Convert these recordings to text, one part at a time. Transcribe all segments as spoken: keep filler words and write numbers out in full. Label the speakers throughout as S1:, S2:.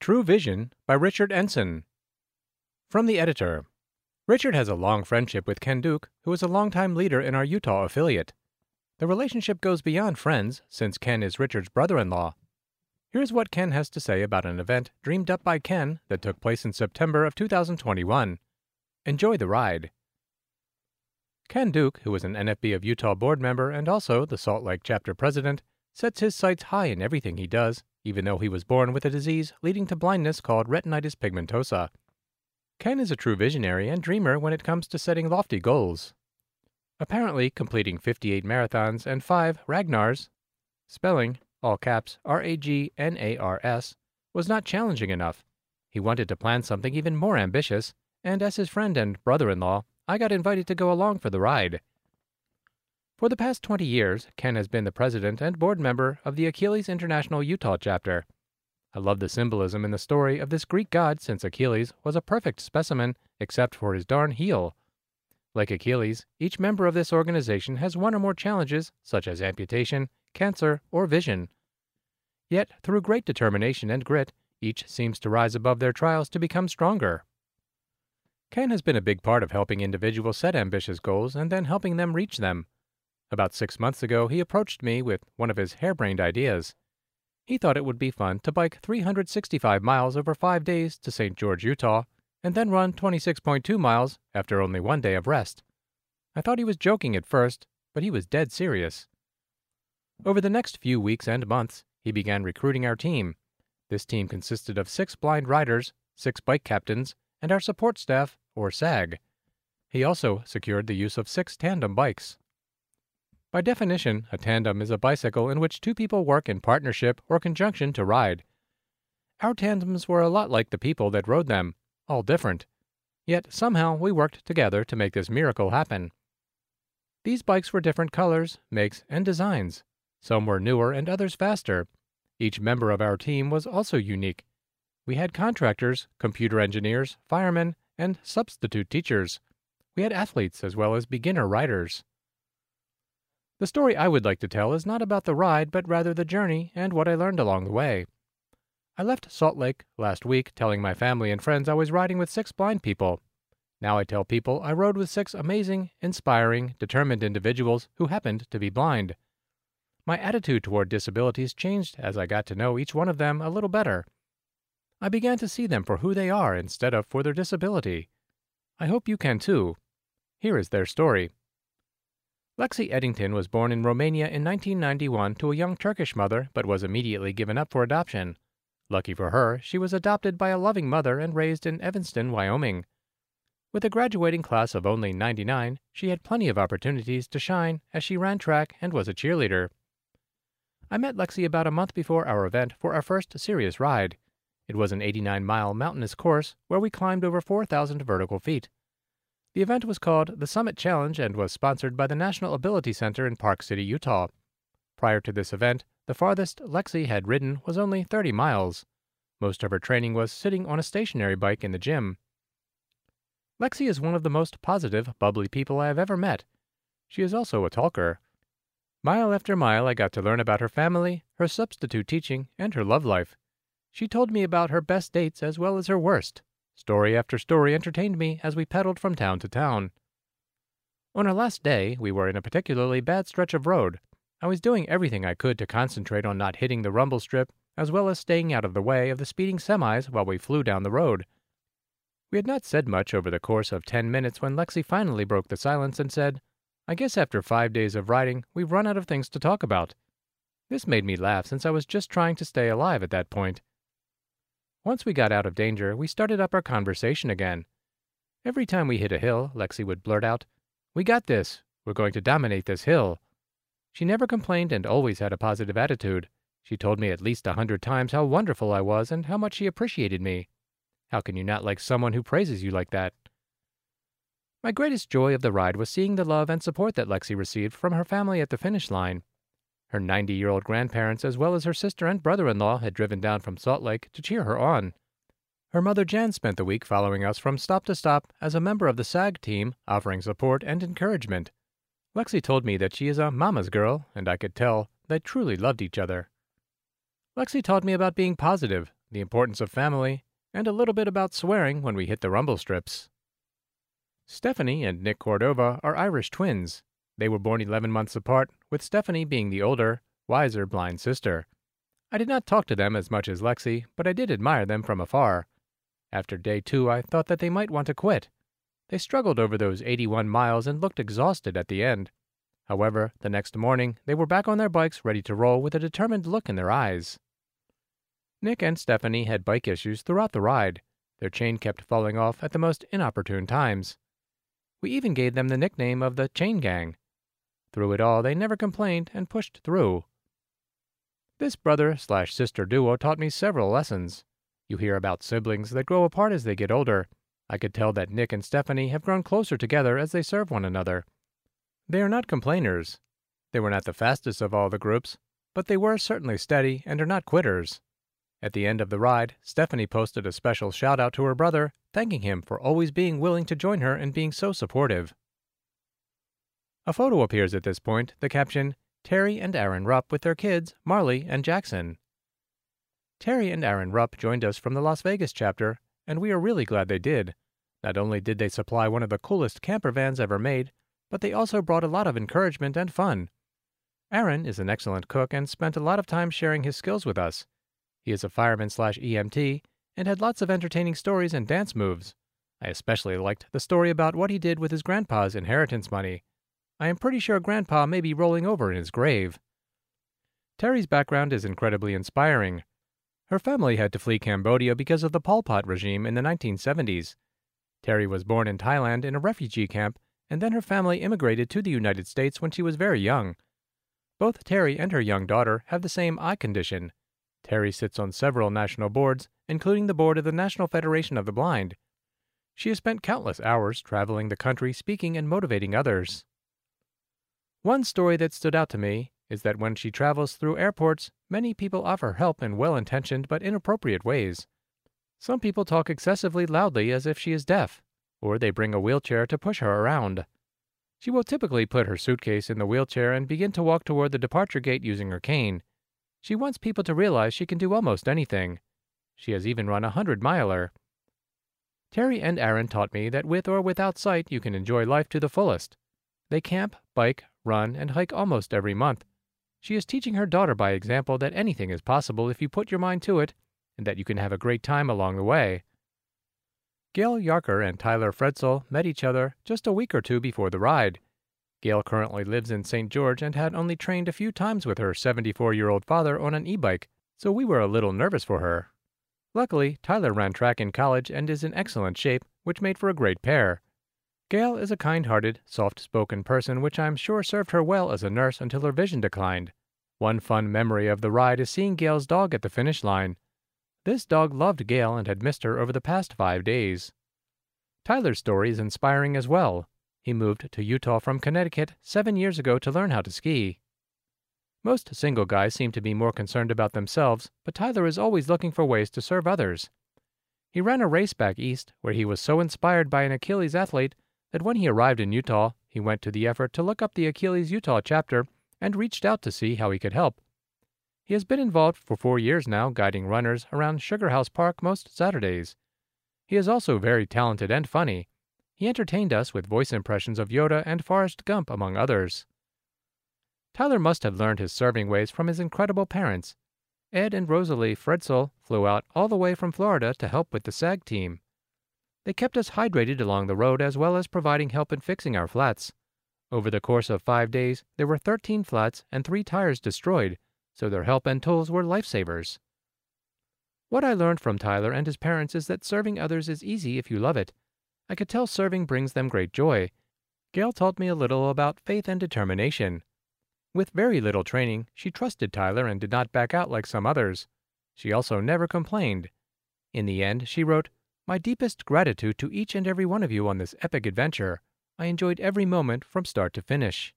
S1: True Vision by Richard Ensign. From the editor. Richard has a long friendship with Ken Duke, who is a longtime leader in our Utah affiliate. The relationship goes beyond friends, since Ken is Richard's brother-in-law. Here's what Ken has to say about an event dreamed up by Ken that took place in September of two thousand twenty-one. Enjoy the ride. Ken Duke, who is an N F B of Utah board member and also the Salt Lake chapter president, sets his sights high in everything he does, even though he was born with a disease leading to blindness called retinitis pigmentosa. Ken is a true visionary and dreamer when it comes to setting lofty goals. Apparently, completing fifty-eight marathons and five Ragnars, spelling, all caps, R A G N A R S, was not challenging enough. He wanted to plan something even more ambitious, and as his friend and brother-in-law, I got invited to go along for the ride. For the past twenty years, Ken has been the president and board member of the Achilles International Utah chapter. I love the symbolism in the story of this Greek god since Achilles was a perfect specimen except for his darn heel. Like Achilles, each member of this organization has one or more challenges such as amputation, cancer, or vision. Yet, through great determination and grit, each seems to rise above their trials to become stronger. Ken has been a big part of helping individuals set ambitious goals and then helping them reach them. About six months ago, he approached me with one of his harebrained ideas. He thought it would be fun to bike three hundred sixty-five miles over five days to Saint George, Utah, and then run twenty-six point two miles after only one day of rest. I thought he was joking at first, but he was dead serious. Over the next few weeks and months, he began recruiting our team. This team consisted of six blind riders, six bike captains, and our support staff, or SAG. He also secured the use of six tandem bikes. By definition, a tandem is a bicycle in which two people work in partnership or conjunction to ride. Our tandems were a lot like the people that rode them, all different. Yet somehow we worked together to make this miracle happen. These bikes were different colors, makes, and designs. Some were newer and others faster. Each member of our team was also unique. We had contractors, computer engineers, firemen, and substitute teachers. We had athletes as well as beginner riders. The story I would like to tell is not about the ride, but rather the journey and what I learned along the way. I left Salt Lake last week telling my family and friends I was riding with six blind people. Now I tell people I rode with six amazing, inspiring, determined individuals who happened to be blind. My attitude toward disabilities changed as I got to know each one of them a little better. I began to see them for who they are instead of for their disability. I hope you can too. Here is their story. Lexi Eddington was born in Romania in nineteen ninety-one to a young Turkish mother, but was immediately given up for adoption. Lucky for her, she was adopted by a loving mother and raised in Evanston, Wyoming. With a graduating class of only ninety-nine, she had plenty of opportunities to shine as she ran track and was a cheerleader. I met Lexi about a month before our event for our first serious ride. It was an eighty-nine mile mountainous course where we climbed over four thousand vertical feet. The event was called the Summit Challenge and was sponsored by the National Ability Center in Park City, Utah. Prior to this event, the farthest Lexi had ridden was only thirty miles. Most of her training was sitting on a stationary bike in the gym. Lexi is one of the most positive, bubbly people I have ever met. She is also a talker. Mile after mile I got to learn about her family, her substitute teaching, and her love life. She told me about her best dates as well as her worst. Story after story entertained me as we pedaled from town to town. On our last day, we were in a particularly bad stretch of road. I was doing everything I could to concentrate on not hitting the rumble strip, as well as staying out of the way of the speeding semis while we flew down the road. We had not said much over the course of ten minutes when Lexi finally broke the silence and said, "I guess after five days of riding, we've run out of things to talk about." This made me laugh since I was just trying to stay alive at that point. Once we got out of danger, we started up our conversation again. Every time we hit a hill, Lexi would blurt out, "We got this. We're going to dominate this hill." She never complained and always had a positive attitude. She told me at least a hundred times how wonderful I was and how much she appreciated me. How can you not like someone who praises you like that? My greatest joy of the ride was seeing the love and support that Lexi received from her family at the finish line. Her ninety-year-old grandparents as well as her sister and brother-in-law had driven down from Salt Lake to cheer her on. Her mother Jan spent the week following us from stop to stop as a member of the SAG team, offering support and encouragement. Lexi told me that she is a mama's girl, and I could tell they truly loved each other. Lexi taught me about being positive, the importance of family, and a little bit about swearing when we hit the rumble strips. Stephanie and Nick Cordova are Irish twins. They were born eleven months apart, with Stephanie being the older, wiser blind sister. I did not talk to them as much as Lexi, but I did admire them from afar. After day two, I thought that they might want to quit. They struggled over those eighty-one miles and looked exhausted at the end. However, the next morning, they were back on their bikes ready to roll with a determined look in their eyes. Nick and Stephanie had bike issues throughout the ride. Their chain kept falling off at the most inopportune times. We even gave them the nickname of the Chain Gang. Through it all, they never complained and pushed through. This brother-slash-sister duo taught me several lessons. You hear about siblings that grow apart as they get older. I could tell that Nick and Stephanie have grown closer together as they serve one another. They are not complainers. They were not the fastest of all the groups, but they were certainly steady and are not quitters. At the end of the ride, Stephanie posted a special shout-out to her brother, thanking him for always being willing to join her and being so supportive. A photo appears at this point, the caption, Terry and Aaron Rupp with their kids, Marley and Jackson. Terry and Aaron Rupp joined us from the Las Vegas chapter, and we are really glad they did. Not only did they supply one of the coolest camper vans ever made, but they also brought a lot of encouragement and fun. Aaron is an excellent cook and spent a lot of time sharing his skills with us. He is a fireman slash E M T and had lots of entertaining stories and dance moves. I especially liked the story about what he did with his grandpa's inheritance money. I am pretty sure Grandpa may be rolling over in his grave. Terry's background is incredibly inspiring. Her family had to flee Cambodia because of the Pol Pot regime in the nineteen seventies. Terry was born in Thailand in a refugee camp, and then her family immigrated to the United States when she was very young. Both Terry and her young daughter have the same eye condition. Terry sits on several national boards, including the board of the National Federation of the Blind. She has spent countless hours traveling the country speaking and motivating others. One story that stood out to me is that when she travels through airports, many people offer help in well-intentioned but inappropriate ways. Some people talk excessively loudly as if she is deaf, or they bring a wheelchair to push her around. She will typically put her suitcase in the wheelchair and begin to walk toward the departure gate using her cane. She wants people to realize she can do almost anything. She has even run a hundred-miler. Terry and Aaron taught me that with or without sight you can enjoy life to the fullest. They camp, bike, run, and hike almost every month. She is teaching her daughter by example that anything is possible if you put your mind to it, and that you can have a great time along the way. Gail Yarker and Tyler Fredzel met each other just a week or two before the ride. Gail currently lives in Saint George and had only trained a few times with her seventy-four-year-old father on an e-bike, so we were a little nervous for her. Luckily, Tyler ran track in college and is in excellent shape, which made for a great pair. Gail is a kind-hearted, soft-spoken person which I'm sure served her well as a nurse until her vision declined. One fun memory of the ride is seeing Gail's dog at the finish line. This dog loved Gail and had missed her over the past five days. Tyler's story is inspiring as well. He moved to Utah from Connecticut seven years ago to learn how to ski. Most single guys seem to be more concerned about themselves, but Tyler is always looking for ways to serve others. He ran a race back east where he was so inspired by an Achilles athlete that when he arrived in Utah, he went to the effort to look up the Achilles Utah chapter and reached out to see how he could help. He has been involved for four years now, guiding runners around Sugar House Park most Saturdays. He is also very talented and funny. He entertained us with voice impressions of Yoda and Forrest Gump, among others. Tyler must have learned his serving ways from his incredible parents. Ed and Rosalie Fredzel flew out all the way from Florida to help with the SAG team. They kept us hydrated along the road as well as providing help in fixing our flats. Over the course of five days, there were thirteen flats and three tires destroyed, so their help and tools were lifesavers. What I learned from Tyler and his parents is that serving others is easy if you love it. I could tell serving brings them great joy. Gail taught me a little about faith and determination. With very little training, she trusted Tyler and did not back out like some others. She also never complained. In the end, she wrote, "My deepest gratitude to each and every one of you on this epic adventure. I enjoyed every moment from start to finish."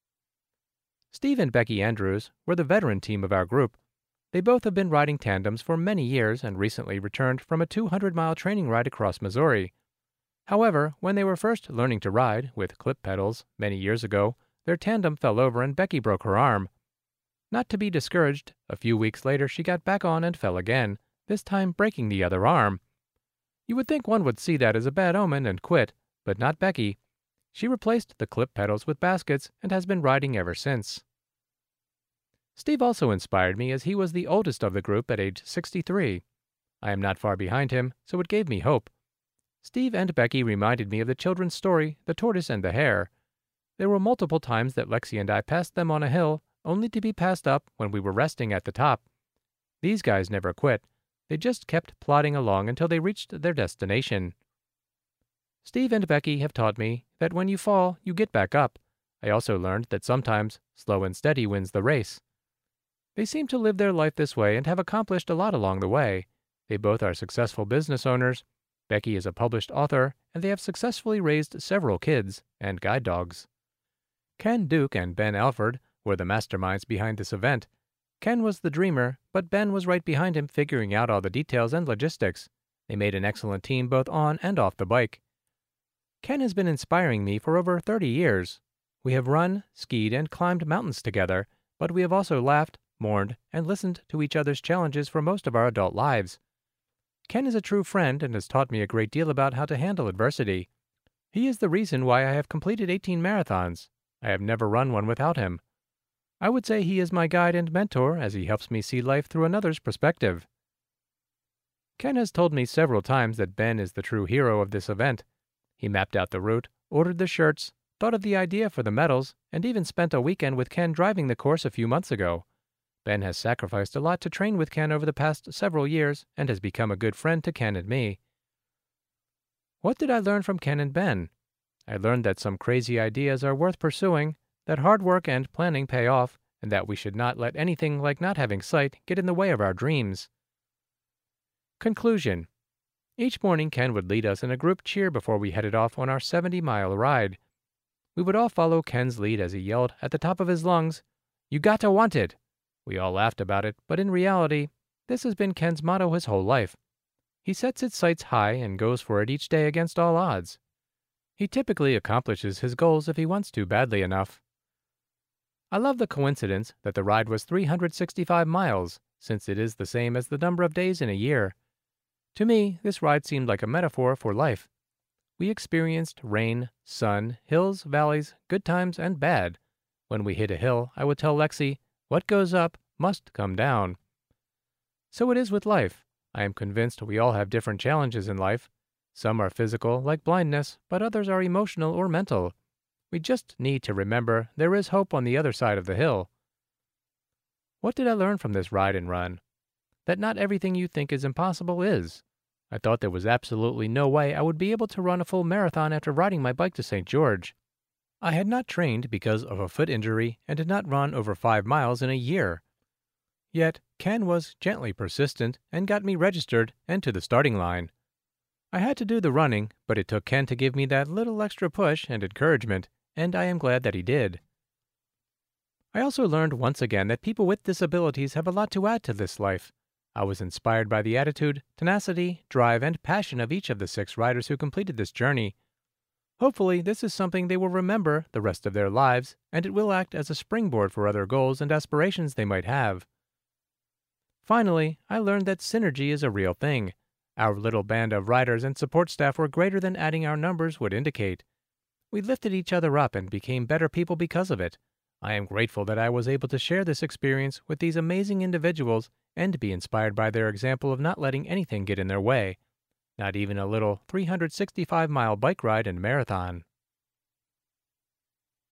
S1: Steve and Becky Andrews were the veteran team of our group. They both have been riding tandems for many years and recently returned from a two hundred mile training ride across Missouri. However, when they were first learning to ride, with clip pedals, many years ago, their tandem fell over and Becky broke her arm. Not to be discouraged, a few weeks later she got back on and fell again, this time breaking the other arm. You would think one would see that as a bad omen and quit, but not Becky. She replaced the clip pedals with baskets and has been riding ever since. Steve also inspired me as he was the oldest of the group at age sixty-three. I am not far behind him, so it gave me hope. Steve and Becky reminded me of the children's story, The Tortoise and the Hare. There were multiple times that Lexi and I passed them on a hill, only to be passed up when we were resting at the top. These guys never quit. They just kept plodding along until they reached their destination. Steve and Becky have taught me that when you fall, you get back up. I also learned that sometimes slow and steady wins the race. They seem to live their life this way and have accomplished a lot along the way. They both are successful business owners. Becky is a published author, and they have successfully raised several kids and guide dogs. Ken Duke and Ben Alford were the masterminds behind this event. Ken was the dreamer, but Ben was right behind him figuring out all the details and logistics. They made an excellent team both on and off the bike. Ken has been inspiring me for over thirty years. We have run, skied, and climbed mountains together, but we have also laughed, mourned, and listened to each other's challenges for most of our adult lives. Ken is a true friend and has taught me a great deal about how to handle adversity. He is the reason why I have completed eighteen marathons. I have never run one without him. I would say he is my guide and mentor as he helps me see life through another's perspective. Ken has told me several times that Ben is the true hero of this event. He mapped out the route, ordered the shirts, thought of the idea for the medals, and even spent a weekend with Ken driving the course a few months ago. Ben has sacrificed a lot to train with Ken over the past several years and has become a good friend to Ken and me. What did I learn from Ken and Ben? I learned that some crazy ideas are worth pursuing, that hard work and planning pay off, and that we should not let anything like not having sight get in the way of our dreams. Conclusion. Each morning Ken would lead us in a group cheer before we headed off on our seventy-mile ride. We would all follow Ken's lead as he yelled at the top of his lungs, "You got to want it!" We all laughed about it, but in reality, this has been Ken's motto his whole life. He sets his sights high and goes for it each day against all odds. He typically accomplishes his goals if he wants to badly enough. I love the coincidence that the ride was three hundred sixty-five miles, since it is the same as the number of days in a year. To me, this ride seemed like a metaphor for life. We experienced rain, sun, hills, valleys, good times, and bad. When we hit a hill, I would tell Lexi, "What goes up must come down." So it is with life. I am convinced we all have different challenges in life. Some are physical, like blindness, but others are emotional or mental. We just need to remember there is hope on the other side of the hill. What did I learn from this ride and run? That not everything you think is impossible is. I thought there was absolutely no way I would be able to run a full marathon after riding my bike to Saint George. I had not trained because of a foot injury and did not run over five miles in a year. Yet, Ken was gently persistent and got me registered and to the starting line. I had to do the running, but it took Ken to give me that little extra push and encouragement, and I am glad that he did. I also learned once again that people with disabilities have a lot to add to this life. I was inspired by the attitude, tenacity, drive, and passion of each of the six riders who completed this journey. Hopefully, this is something they will remember the rest of their lives, and it will act as a springboard for other goals and aspirations they might have. Finally, I learned that synergy is a real thing. Our little band of riders and support staff were greater than adding our numbers would indicate. We lifted each other up and became better people because of it. I am grateful that I was able to share this experience with these amazing individuals and be inspired by their example of not letting anything get in their way. Not even a little three hundred sixty-five mile bike ride and marathon.